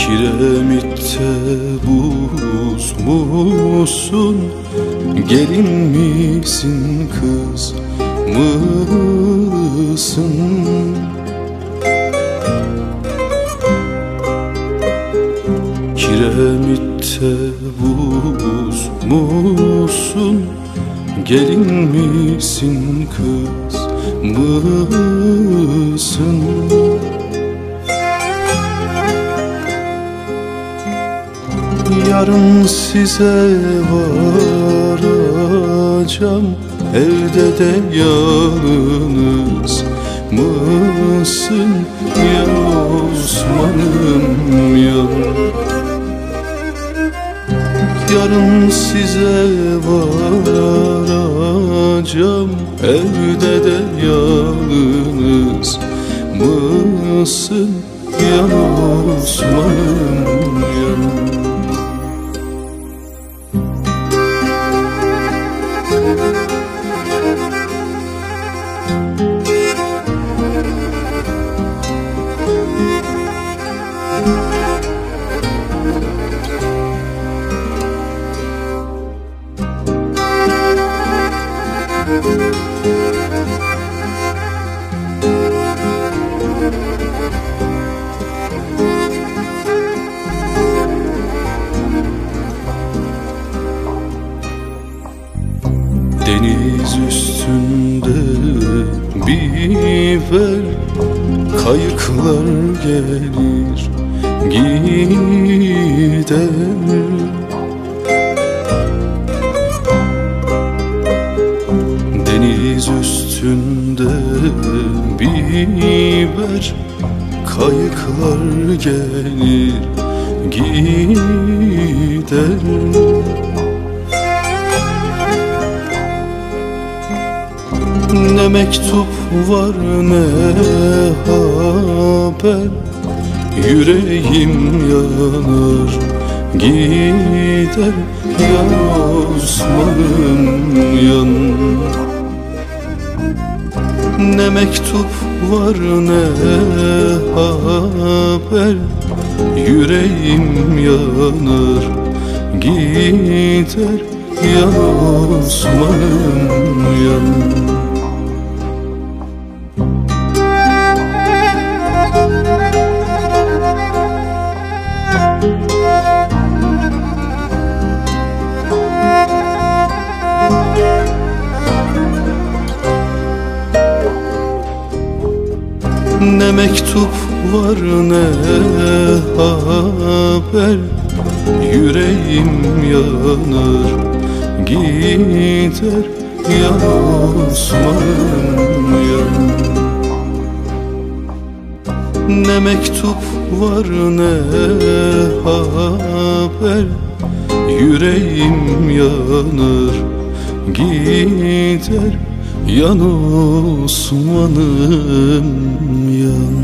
Kiremitte buz musun, gelin misin, kız mısın? Kiremitte buz musun, gelin misin, kız mısın? Yarın size varacağım, evde de yalnız mısın ya Osman'ım ya? Yarın size varacağım, evde de yalnız mısın ya Osman'ım ya? Deniz üstünde biber, kayıklar gelir gider. Deniz üstünde biber, kayıklar gelir gider. Ne mektup var ne haber, yüreğim yanar gider ya Osman'ım yan. Ne mektup var ne haber, yüreğim yanar gider ya Osman'ım yan. Ne mektup var ne haber, yüreğim yanar gider ya Osman'ım ya. Ne mektup var ne haber, yüreğim yanar gider yan Osman'ım yan.